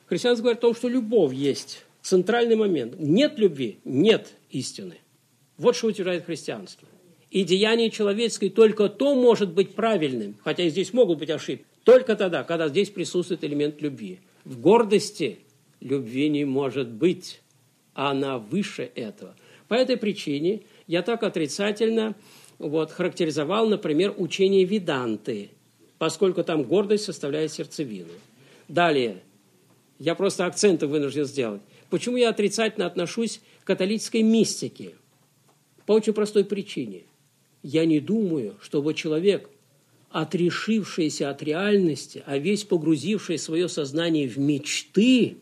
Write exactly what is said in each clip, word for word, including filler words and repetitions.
Христианство говорит о том, что любовь есть центральный момент. Нет любви – нет истины. Вот что утверждает христианство. И деяние человеческое только то может быть правильным, хотя и здесь могут быть ошибки, только тогда, когда здесь присутствует элемент любви. В гордости любви не может быть, а она выше этого. По этой причине я так отрицательно вот, характеризовал, например, учение Веданты, поскольку там гордость составляет сердцевину. Далее, я просто акценты вынужден сделать. Почему я отрицательно отношусь к католической мистике? По очень простой причине. Я не думаю, чтобы человек, отрешившийся от реальности, а весь погрузивший свое сознание в мечты,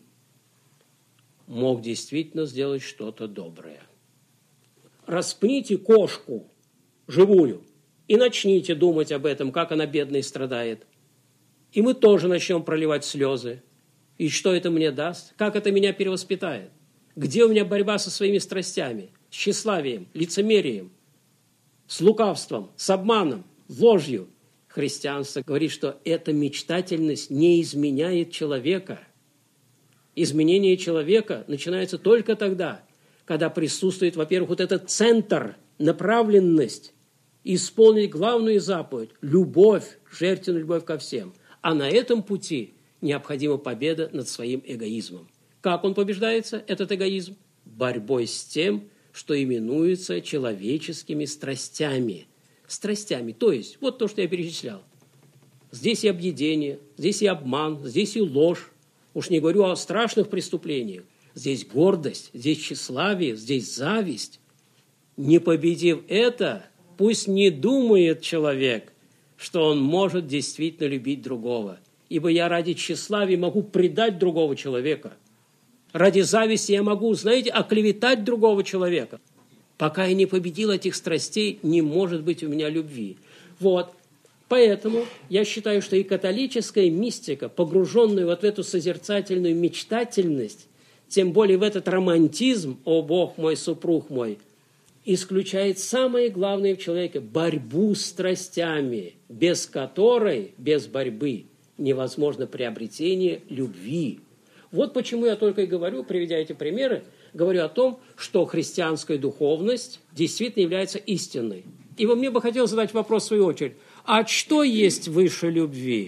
мог действительно сделать что-то доброе. Распните кошку живую и начните думать об этом, как она бедная страдает. И мы тоже начнем проливать слезы. И что это мне даст? Как это меня перевоспитает? Где у меня борьба со своими страстями? С тщеславием, лицемерием, с лукавством, с обманом, ложью? Христианство говорит, что эта мечтательность не изменяет человека. Изменение человека начинается только тогда, когда присутствует, во-первых, вот этот центр, направленность, исполнить главную заповедь – любовь, жертвенную любовь ко всем. А на этом пути необходима победа над своим эгоизмом. Как он побеждается, этот эгоизм? Борьбой с тем, что именуется человеческими страстями. Страстями, то есть, вот то, что я перечислял. Здесь и объедение, здесь и обман, здесь и ложь. Уж не говорю о страшных преступлениях. Здесь гордость, здесь тщеславие, здесь зависть. Не победив это, пусть не думает человек, что он может действительно любить другого. Ибо я ради тщеславия могу предать другого человека. Ради зависти я могу, знаете, оклеветать другого человека. Пока я не победил этих страстей, не может быть у меня любви. Вот. Поэтому я считаю, что и католическая мистика, погруженная вот в эту созерцательную мечтательность, тем более в этот романтизм, о Бог мой, супруг мой, исключает самое главное в человеке – борьбу с страстями, без которой, без борьбы, невозможно приобретение любви. Вот почему я только и говорю, приведя эти примеры, говорю о том, что христианская духовность действительно является истинной. И мне бы хотелось задать вопрос в свою очередь. А что есть выше любви?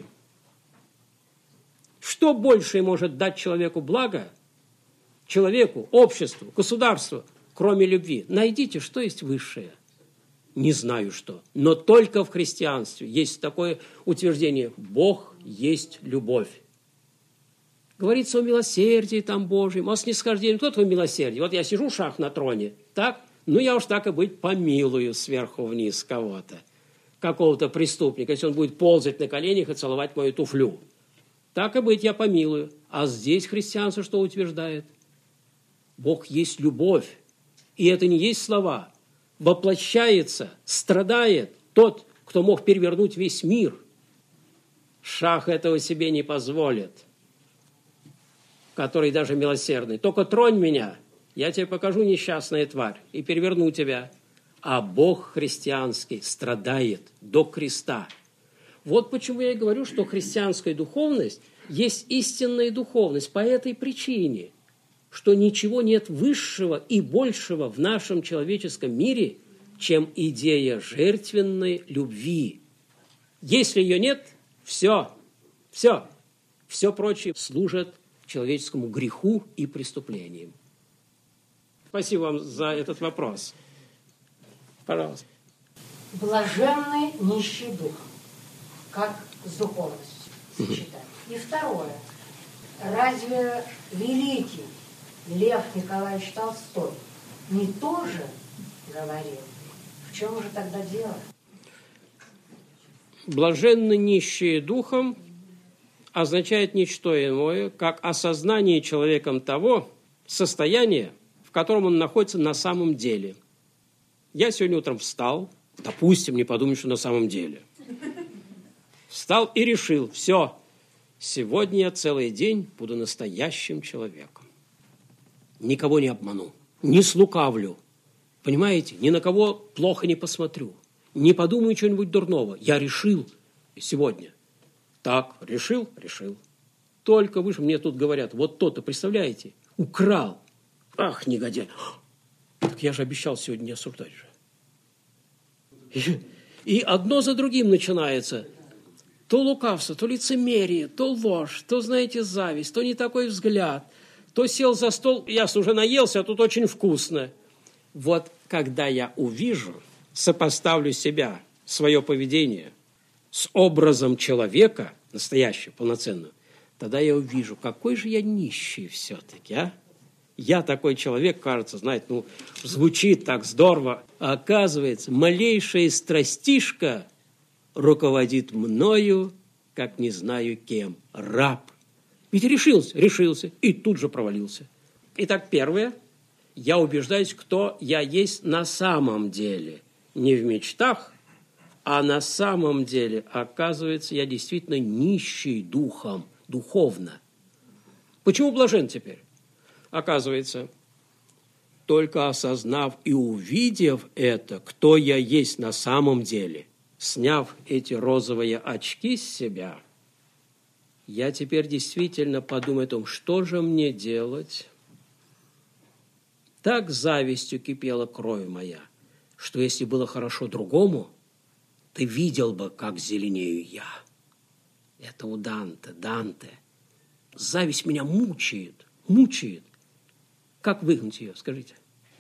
Что большее может дать человеку благо, человеку, обществу, государству, кроме любви? Найдите, что есть высшее. Не знаю что. Но только в христианстве есть такое утверждение: Бог есть любовь. Говорится о милосердии там Божьем, о снисхождении. Кто твой милосердие? Вот я сижу шах на троне, так? Ну, я уж так и быть помилую сверху вниз кого-то, какого-то преступника, если он будет ползать на коленях и целовать мою туфлю. Так и быть, я помилую. А здесь христианство что утверждает? Бог есть любовь. И это не есть слова. Воплощается, страдает тот, кто мог перевернуть весь мир. Шах этого себе не позволит, который даже милосердный. Только тронь меня, я тебе покажу, несчастная тварь, и переверну тебя. А Бог христианский страдает до креста. Вот почему я и говорю, что христианская духовность есть истинная духовность по этой причине, что ничего нет высшего и большего в нашем человеческом мире, чем идея жертвенной любви. Если ее нет, все, все, все прочее служит человеческому греху и преступлениям. Спасибо вам за этот вопрос. Пожалуйста. Блаженный нищий дух. Как с духовностью сочетать. И второе. Разве великий Лев Николаевич Толстой не тоже говорил? В чем же тогда дело? Блаженны нищие духом означает не что иное, как осознание человеком того состояния, в котором он находится на самом деле. Я сегодня утром встал, допустим, не подумай, что на самом деле. Встал и решил: все, сегодня я целый день буду настоящим человеком. Никого не обману, не слукавлю, понимаете, ни на кого плохо не посмотрю, не подумаю чего-нибудь дурного. Я решил сегодня. Так, решил, решил. только вышел, мне тут говорят, вот то-то, представляете, украл. Ах, негодяй. Так я же обещал сегодня не осуждать же. И, и одно за другим начинается. То лукавство, то лицемерие, то ложь, то, знаете, зависть, то не такой взгляд, то сел за стол, я уже наелся, а тут очень вкусно. Вот когда я увижу, сопоставлю себя, свое поведение с образом человека, настоящего, полноценного, тогда я увижу, какой же я нищий все-таки, а? Я такой человек, кажется, знаете, ну, звучит так здорово, а оказывается, малейшая страстишка руководит мною, как не знаю кем, раб. Ведь решился, решился, и тут же провалился. Итак, первое, я убеждаюсь, кто я есть на самом деле. Не в мечтах, а на самом деле, оказывается, я действительно нищий духом, духовно. Почему блажен теперь? Оказывается, только осознав и увидев это, кто я есть на самом деле, сняв эти розовые очки с себя, я теперь действительно подумаю о том, что же мне делать. Так завистью кипела кровь моя, что если было хорошо другому, ты видел бы, как зеленею я. Это у Данте, Данте. Зависть меня мучает, мучает. Как выгнать ее, скажите?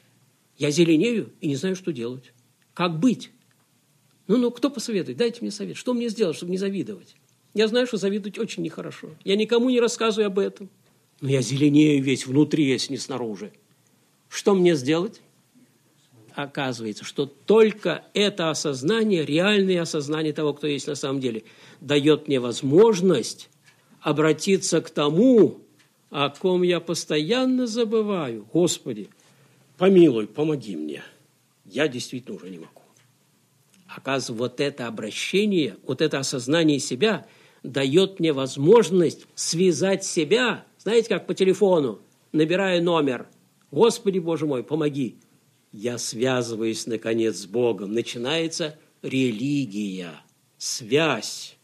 Я зеленею и не знаю, что делать. Как быть? Ну-ну, кто посоветует? Дайте мне совет. Что мне сделать, чтобы не завидовать? Я знаю, что завидовать очень нехорошо. Я никому не рассказываю об этом. Но я зеленею весь внутри, если не снаружи. Что мне сделать? Оказывается, что только это осознание, реальное осознание того, кто есть на самом деле, дает мне возможность обратиться к тому, о ком я постоянно забываю. Господи, помилуй, помоги мне. Я действительно уже не могу. Оказывается, вот это обращение, вот это осознание себя дает мне возможность связать себя, знаете, как по телефону, набирая номер. Господи, Боже мой, помоги. Я связываюсь, наконец, с Богом. Начинается религия, связь.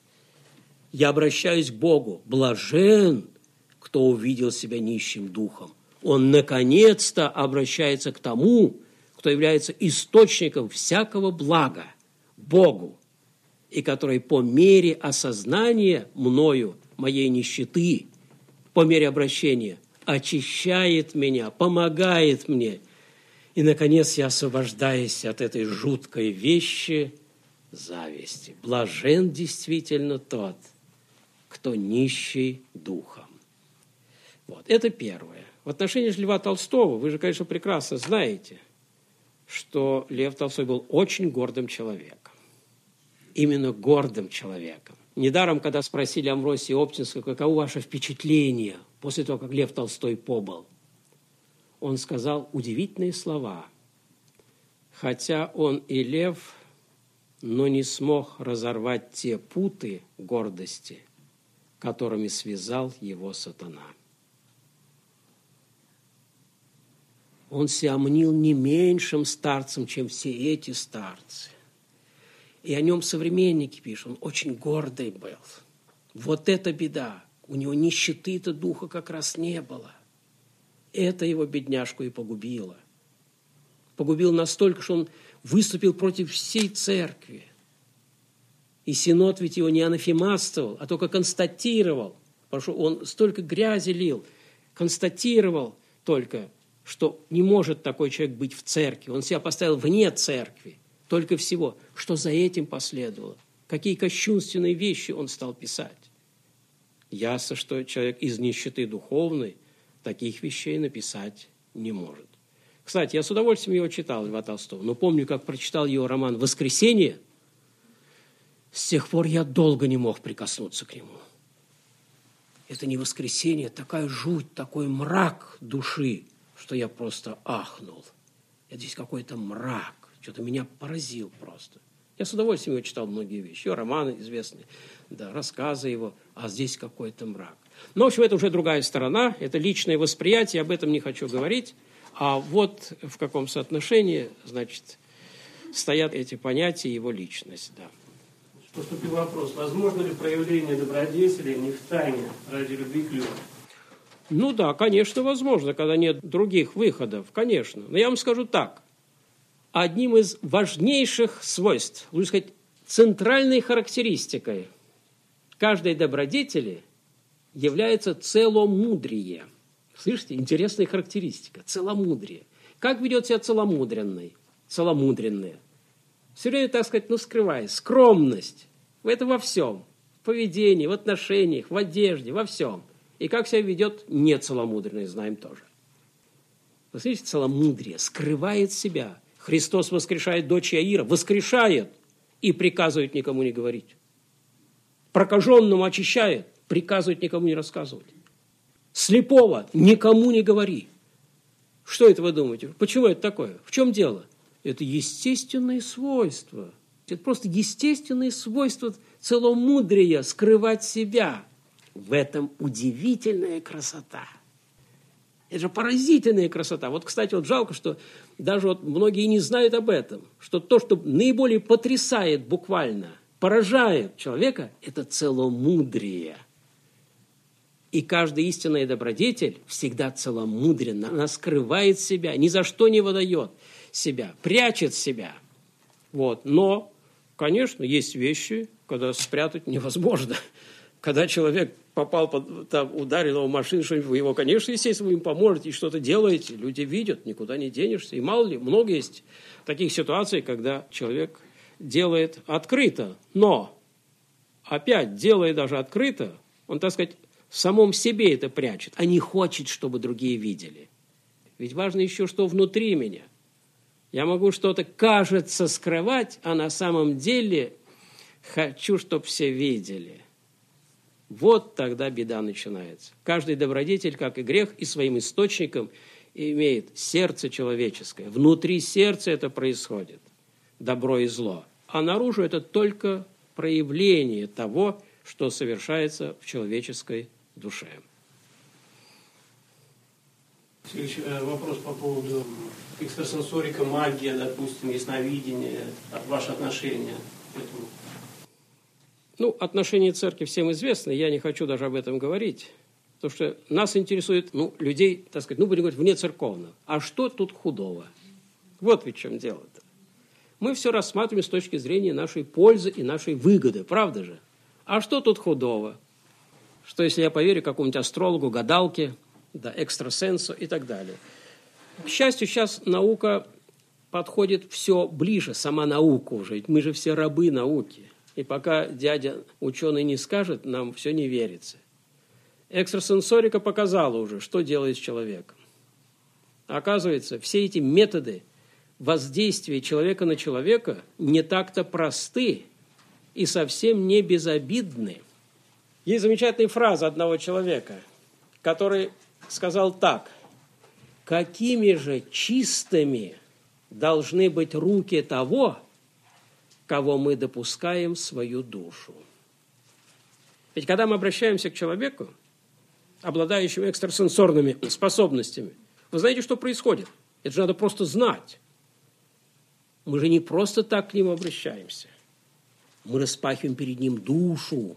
Я обращаюсь к Богу. Блажен, кто увидел себя нищим духом. Он, наконец-то, обращается к тому, кто является источником всякого блага, Богу, и который по мере осознания мною, моей нищеты, по мере обращения, очищает меня, помогает мне. И, наконец, я освобождаюсь от этой жуткой вещи зависти. Блажен действительно тот, кто нищий духом. Вот, это первое. В отношении Льва Толстого, вы же, конечно, прекрасно знаете, что Лев Толстой был очень гордым человеком. Именно гордым человеком. Недаром, когда спросили Амвросия Оптинского, каково ваше впечатление после того, как Лев Толстой побыл, он сказал удивительные слова. Хотя он и лев, но не смог разорвать те путы гордости, которыми связал его сатана. Он себя мнил не меньшим старцем, чем все эти старцы. И о нем современники пишут, он очень гордый был. Вот это беда. У него нищеты-то духа как раз не было. Это его, бедняжку, и погубило. Погубил настолько, что он выступил против всей церкви. И синод ведь его не анафематствовал, а только констатировал. Потому что он столько грязи лил, констатировал только, что не может такой человек быть в церкви. Он себя поставил вне церкви. Только всего, что за этим последовало. Какие кощунственные вещи он стал писать. Ясно, что человек из нищеты духовной таких вещей написать не может. Кстати, я с удовольствием его читал, Льва Толстого, но помню, как прочитал его роман «Воскресенье», с тех пор я долго не мог прикоснуться к нему. Это не воскресенье, такая жуть, такой мрак души, что я просто ахнул. Это здесь какой-то мрак, что-то меня поразил просто. Я с удовольствием его читал многие вещи, его романы известные, да, рассказы его, а здесь какой-то мрак. Но, в общем, это уже другая сторона, это личное восприятие, об этом не хочу говорить. А вот в каком соотношении, значит, стоят эти понятия и его личность, да. Поступил вопрос, возможно ли проявление добродетели не в тайне ради любви к людям? Ну да, конечно, возможно, когда нет других выходов, конечно. Но я вам скажу так. Одним из важнейших свойств, лучше сказать, центральной характеристикой каждой добродетели является целомудрие. Слышите, интересная характеристика, целомудрие. Как ведет себя целомудренный, целомудренные? Все время, так сказать, ну, скрывая, скромность. Это во всем. В поведении, в отношениях, в одежде, во всем. И как себя ведет нецеломудренный, знаем тоже. Вы слышите, целомудрие скрывает себя. Христос воскрешает дочь Иаира, воскрешает и приказывает никому не говорить. Прокаженному очищает, приказывает никому не рассказывать. Слепого никому не говори. Что это вы думаете? Почему это такое? В чем дело? Это естественные свойства. Это просто естественные свойства целомудрия скрывать себя. В этом удивительная красота. Это же поразительная красота. Вот, кстати, вот жалко, что даже вот многие не знают об этом, что то, что наиболее потрясает буквально, поражает человека, это целомудрие. И каждая истинная добродетель всегда целомудренна. Она скрывает себя, ни за что не выдает себя, прячет себя. Вот. Но, конечно, есть вещи, когда спрятать невозможно. Когда человек попал, под, там, ударил его в машину, что-нибудь, вы его, конечно, естественно, вы им поможете и что-то делаете. Люди видят, никуда не денешься. И мало ли, много есть таких ситуаций, когда человек делает открыто. Но, опять, делая даже открыто, он, так сказать, в самом себе это прячет, а не хочет, чтобы другие видели. Ведь важно еще, что внутри меня. Я могу что-то, кажется, скрывать, а на самом деле хочу, чтобы все видели. Вот тогда беда начинается. Каждый добродетель, как и грех, и своим источником имеет сердце человеческое. Внутри сердца это происходит, добро и зло. А наружу это только проявление того, что совершается в человеческой душе. Следующий вопрос по поводу экстрасенсорика, магия, допустим, ясновидение, ваше отношение к этому. Ну, отношение церкви всем известно, я не хочу даже об этом говорить, потому что нас интересует, ну, людей, так сказать, ну, будем говорить, вне церковных. А что тут худого? Вот ведь в чем дело-то. Мы все рассматриваем с точки зрения нашей пользы и нашей выгоды, правда же? А что тут худого? Что если я поверю какому-нибудь астрологу, гадалке, да, экстрасенсу и так далее. К счастью, сейчас наука подходит все ближе, сама наука уже, ведь мы же все рабы науки. И пока дядя ученый не скажет, нам все не верится. Экстрасенсорика показала уже, что делает с человеком. Оказывается, все эти методы воздействия человека на человека не так-то просты и совсем не безобидны. Есть замечательная фраза одного человека, который сказал так: «Какими же чистыми должны быть руки того, кого мы допускаем в свою душу». Ведь когда мы обращаемся к человеку, обладающему экстрасенсорными способностями, вы знаете, что происходит? Это же надо просто знать. Мы же не просто так к нему обращаемся. Мы распахиваем перед ним душу.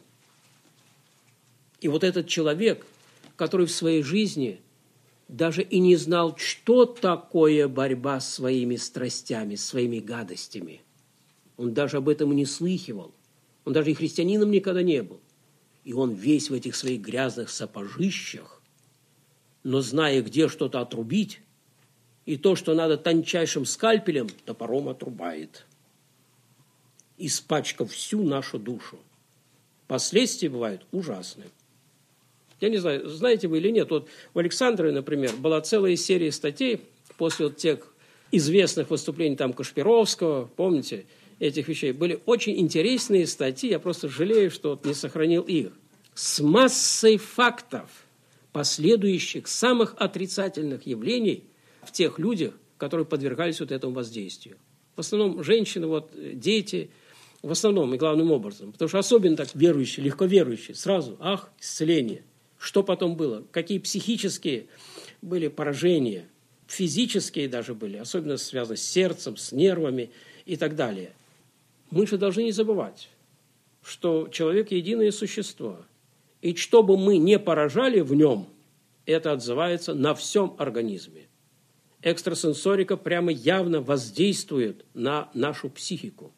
И вот этот человек, который в своей жизни даже и не знал, что такое борьба с своими страстями, своими гадостями, он даже об этом и не слыхивал. Он даже и христианином никогда не был. И он весь в этих своих грязных сапожищах, но зная, где что-то отрубить, и то, что надо тончайшим скальпелем, топором отрубает, испачкав всю нашу душу. Последствия бывают ужасные. Я не знаю, знаете вы или нет, вот у Александра, например, была целая серия статей после вот тех известных выступлений там Кашпировского, помните, этих вещей. Были очень интересные статьи, я просто жалею, что вот не сохранил их, с массой фактов, последующих самых отрицательных явлений в тех людях, которые подвергались вот этому воздействию. В основном женщины, вот, дети, в основном и главным образом, потому что особенно так верующие, легко верующие, сразу, ах, исцеление. Что потом было? Какие психические были поражения, физические даже были, особенно связаны с сердцем, с нервами и так далее. Мы же должны не забывать, что человек – единое существо. И что бы мы не поражали в нем, это отзывается на всем организме. Экстрасенсорика прямо явно воздействует на нашу психику.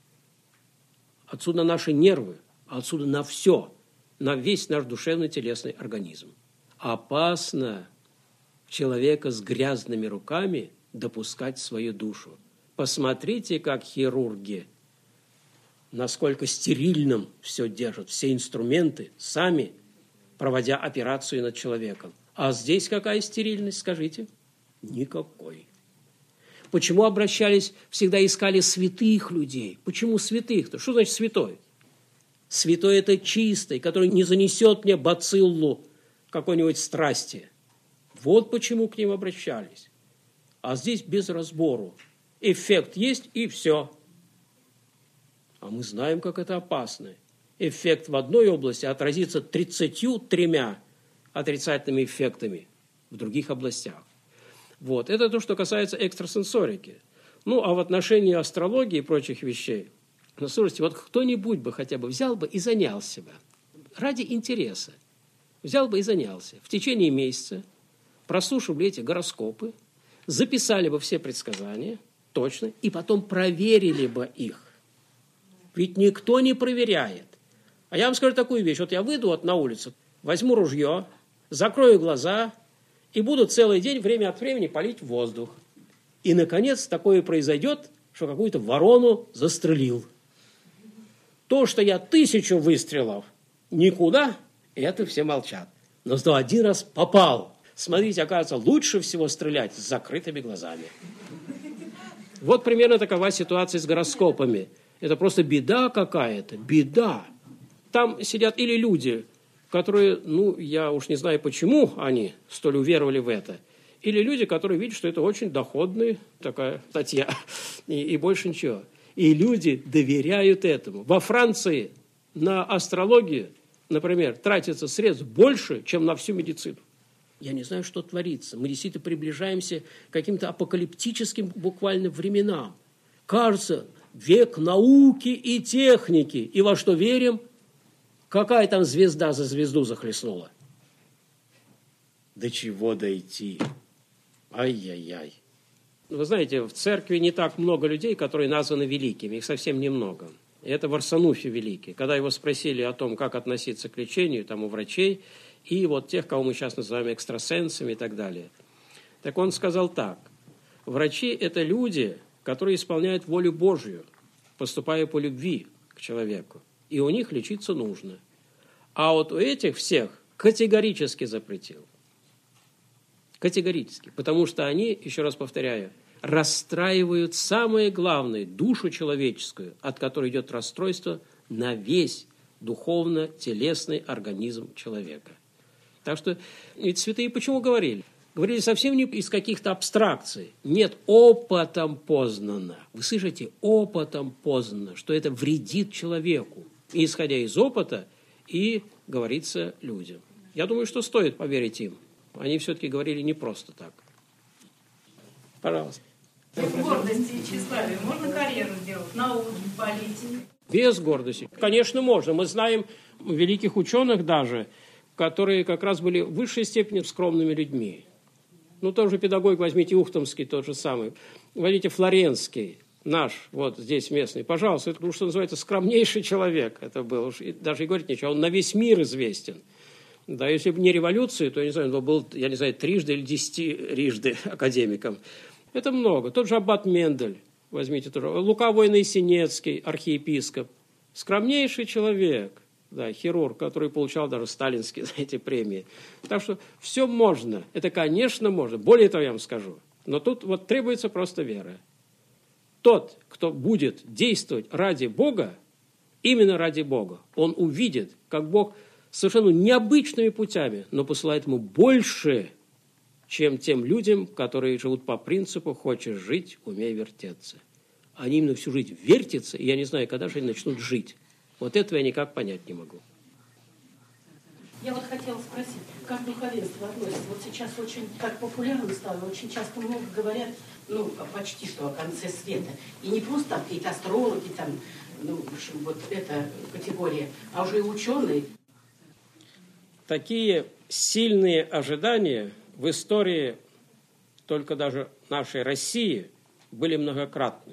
Отсюда наши нервы, отсюда на все, на весь наш душевный телесный организм. Опасно человека с грязными руками допускать в свою душу. Посмотрите, как хирурги, насколько стерильным все держат, все инструменты, сами проводя операцию над человеком. А здесь какая стерильность, скажите? Никакой. Почему обращались, всегда искали святых людей? Почему святых-то? Что значит святой? Святой – это чистый, который не занесет мне бациллу какой-нибудь страсти. Вот почему к ним обращались. А здесь без разбору. Эффект есть, и все. А мы знаем, как это опасно. Эффект в одной области отразится тридцатью тремя отрицательными эффектами в других областях. Вот. Это то, что касается экстрасенсорики. Ну, а в отношении астрологии и прочих вещей, ну, слушайте, вот кто-нибудь бы хотя бы взял бы и занялся бы ради интереса. Взял бы и занялся. В течение месяца прослушали эти гороскопы, записали бы все предсказания, точно, и потом проверили бы их. Ведь никто не проверяет. А я вам скажу такую вещь. Вот я выйду вот на улицу, возьму ружье, закрою глаза и буду целый день время от времени палить в воздух. И, наконец, такое произойдет, что какую-то ворону застрелил. То, что я тысячу выстрелов никуда, это все молчат. Но зато один раз попал. Смотрите, оказывается, лучше всего стрелять с закрытыми глазами. Вот примерно такова ситуация с гороскопами. Это просто беда какая-то, беда. Там сидят или люди, которые, ну, я уж не знаю, почему они столь уверовали в это, или люди, которые видят, что это очень доходная такая статья, и, и больше ничего. И люди доверяют этому. Во Франции на астрологию, например, тратится средств больше, чем на всю медицину. Я не знаю, что творится. Мы действительно приближаемся к каким-то апокалиптическим буквально временам. Кажется, век науки и техники. И во что верим? Какая там звезда за звезду захлестнула? До чего дойти? Ай-яй-яй. Вы знаете, в церкви не так много людей, которые названы великими. Их совсем немного. И это Варсануфий Великий. Когда его спросили о том, как относиться к лечению, там у врачей, и вот тех, кого мы сейчас называем экстрасенсами и так далее. Так он сказал так. Врачи – это люди, которые исполняют волю Божью, поступая по любви к человеку. И у них лечиться нужно. А вот у этих всех категорически запретил. Категорически. Потому что они, еще раз повторяю, расстраивают самое главное, душу человеческую, от которой идет расстройство, на весь духовно-телесный организм человека. Так что, ведь святые почему говорили? Говорили совсем не из каких-то абстракций. Нет, опытом познано. Вы слышите, опытом познано, что это вредит человеку. И исходя из опыта, и говорится людям. Я думаю, что стоит поверить им. Они все-таки говорили не просто так. Пожалуйста. Без гордости и тщеславия можно карьеру сделать в науке, в политике? Без гордости. Конечно, можно. Мы знаем великих ученых даже, которые как раз были в высшей степени скромными людьми. Ну, тоже педагог, возьмите Ухтомский, тот же самый. Возьмите Флоренский, наш, вот здесь местный. Пожалуйста, это, что называется, скромнейший человек. Это был, даже и говорить нечего, он на весь мир известен. Да, если бы не революция, то, я не знаю, он был, я не знаю, трижды или десятирижды академиком. Это много. Тот же аббат Мендель, возьмите тоже. Лука Войно-Синецкий, архиепископ. Скромнейший человек, да, хирург, который получал даже сталинские, знаете, премии. Так что все можно. Это, конечно, можно. Более того, я вам скажу. Но тут вот требуется просто вера. Тот, кто будет действовать ради Бога, именно ради Бога, он увидит, как Бог совершенно необычными путями, но посылает ему больше, чем тем людям, которые живут по принципу «хочешь жить, умей вертеться». Они именно всю жизнь вертятся, и я не знаю, когда же они начнут жить. Вот этого я никак понять не могу. Я вот хотела спросить, как духовенство относится? Вот сейчас очень так популярно стало, очень часто много говорят, ну, почти что о конце света. И не просто там какие-то астрологи, там, ну, в общем, вот эта категория, а уже и ученые. Такие сильные ожидания в истории только даже нашей России были многократны.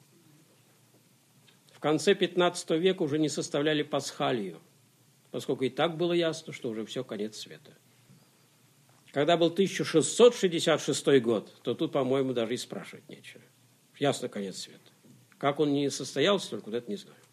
В конце пятнадцатого века уже не составляли пасхалию, поскольку и так было ясно, что уже все, конец света. Когда был тысяча шестьсот шестьдесят шестой год, то тут, по-моему, даже и спрашивать нечего. Ясно, конец света. Как он не состоялся, только вот это не знаю.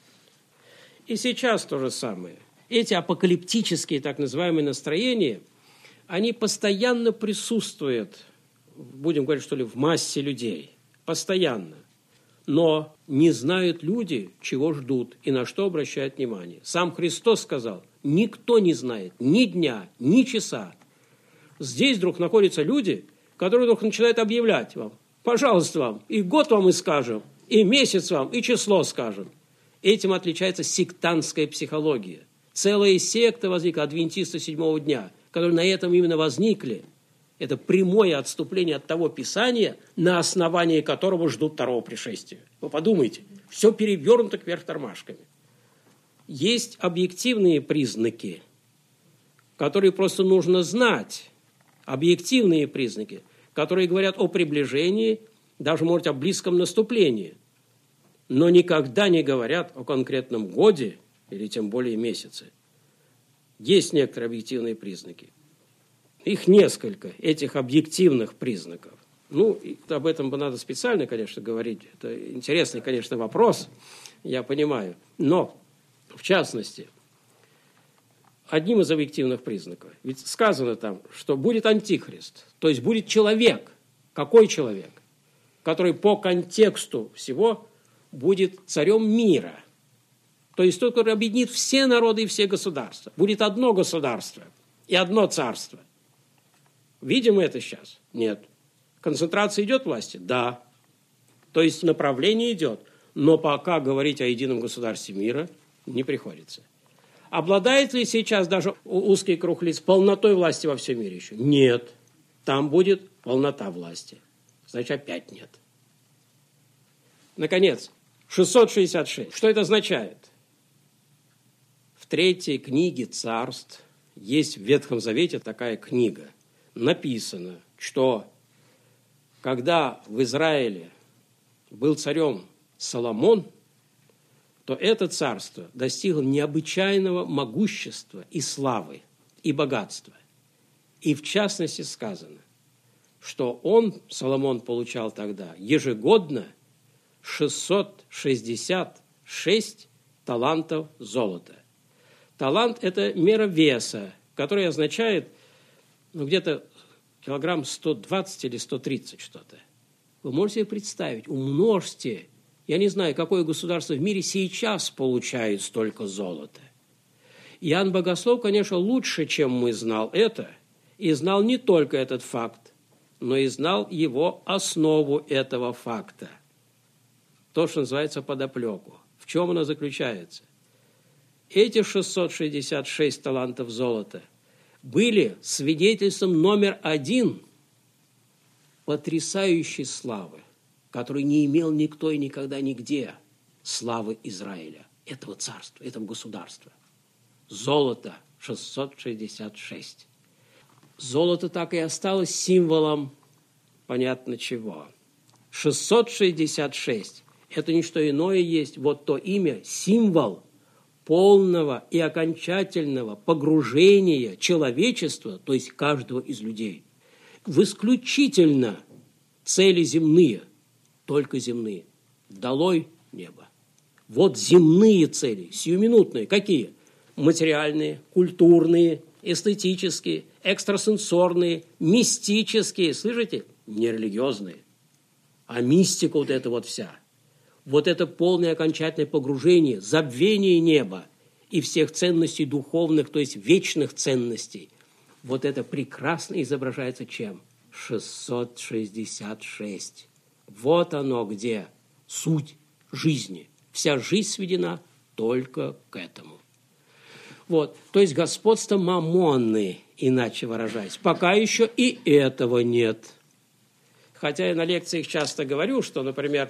И сейчас то же самое. Эти апокалиптические так называемые настроения, они постоянно присутствуют, будем говорить, что ли, в массе людей. Постоянно. Но не знают люди, чего ждут и на что обращают внимание. Сам Христос сказал, никто не знает ни дня, ни часа. Здесь вдруг находятся люди, которые вдруг начинают объявлять вам, пожалуйста вам, и год вам и скажем, и месяц вам, и число скажем. Этим отличается сектантская психология. Целая секта возникла, адвентисты седьмого дня, которые на этом именно возникли. Это прямое отступление от того Писания, на основании которого ждут второго пришествия. Вы подумайте, все перевернуто кверх тормашками. Есть объективные признаки, которые просто нужно знать. Объективные признаки, которые говорят о приближении, даже, может, о близком наступлении, но никогда не говорят о конкретном годе или тем более месяце. Есть некоторые объективные признаки. Их несколько, этих объективных признаков. Ну, об этом бы надо специально, конечно, говорить. Это интересный, конечно, вопрос, я понимаю. Но, в частности, одним из объективных признаков, ведь сказано там, что будет антихрист, то есть будет человек. Какой человек? Который по контексту всего будет царем мира. То есть тот, который объединит все народы и все государства. Будет одно государство и одно царство. Видим мы это сейчас? Нет. Концентрация идет власти? Да. То есть направление идет. Но пока говорить о едином государстве мира не приходится. Обладает ли сейчас даже узкий круг лиц полнотой власти во всем мире еще? Нет. Там будет полнота власти. Значит, опять нет. Наконец, шестьсот шестьдесят шесть. Что это означает? В третьей книге царств есть в Ветхом Завете такая книга. Написано, что когда в Израиле был царем Соломон, то это царство достигло необычайного могущества и славы, и богатства. И в частности сказано, что он, Соломон, получал тогда ежегодно шестьсот шестьдесят шесть талантов золота. Талант – это мера веса, которая означает ну, где-то килограмм сто двадцать или сто тридцать что-то. Вы можете себе представить, умножьте. Я не знаю, какое государство в мире сейчас получает столько золота. Иоанн Богослов, конечно, лучше, чем мы, знал это, и знал не только этот факт, но и знал его основу этого факта. То, что называется подоплеку. В чем она заключается? Эти шестьсот шестьдесят шесть талантов золота были свидетельством номер один потрясающей славы, который не имел никто и никогда нигде, славы Израиля, этого царства, этого государства. Золото шестьсот шестьдесят шесть. Золото так и осталось символом, понятно чего. шестьсот шестьдесят шесть – это не что иное есть, вот то имя, символ полного и окончательного погружения человечества, то есть каждого из людей, в исключительно цели земные, только земные. Долой небо. Вот земные цели, сиюминутные. Какие? Материальные, культурные, эстетические, экстрасенсорные, мистические. Слышите? Не религиозные. А мистика вот эта вот вся. Вот это полное окончательное погружение, забвение неба и всех ценностей духовных, то есть вечных ценностей. Вот это прекрасно изображается чем? шестьсот шестьдесят шесть. Вот оно где суть жизни. Вся жизнь сведена только к этому. Вот, то есть господство мамонны, иначе выражаясь. Пока еще и этого нет. Хотя я на лекциях часто говорю, что, например,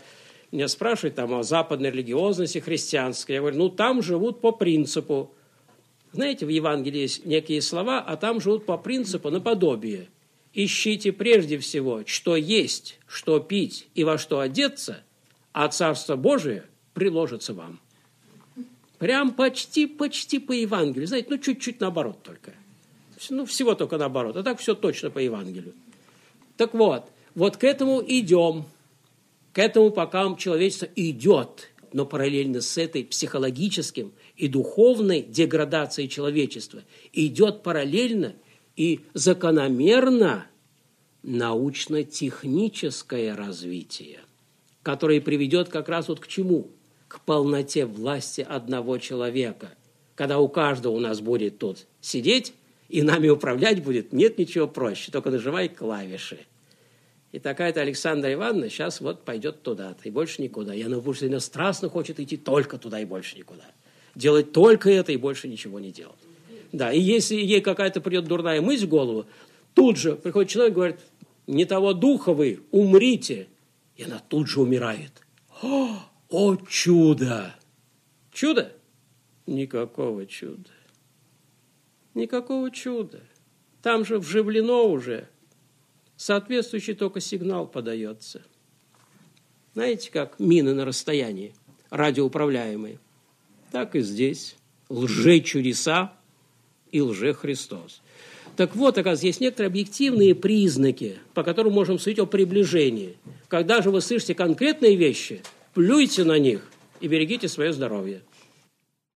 Меня спрашивают там о западной религиозности христианской. Я говорю, ну там живут по принципу. Знаете, в Евангелии есть некие слова, а там живут по принципу наподобие. Ищите прежде всего, что есть, что пить и во что одеться, а Царство Божие приложится вам. Прям почти-почти по Евангелию. Знаете, ну чуть-чуть наоборот только. Ну всего только наоборот, а так все точно по Евангелию. Так вот, вот к этому идем. К этому пока человечество идет, но параллельно с этой психологическим и духовной деградацией человечества идет параллельно и закономерно научно-техническое развитие, которое приведет как раз вот к чему? К полноте власти одного человека. Когда у каждого у нас будет тут сидеть и нами управлять будет, нет ничего проще, только нажимай клавиши. И такая-то Александра Ивановна сейчас вот пойдет туда-то и больше никуда. И она, потому что она страстно хочет идти только туда и больше никуда. Делать только это и больше ничего не делать. Да, и если ей какая-то придет дурная мысль в голову, тут же приходит человек и говорит, не того духа вы, умрите. И она тут же умирает. О, о чудо! Чудо? Никакого чуда. Никакого чуда. Там же вживлено уже. Соответствующий только сигнал подается. Знаете, как мины на расстоянии, радиоуправляемые. Так и здесь. Лже-чудеса и лже-Христос. Так вот, оказывается, есть некоторые объективные признаки, по которым можем судить о приближении. Когда же вы слышите конкретные вещи, плюйте на них и берегите свое здоровье.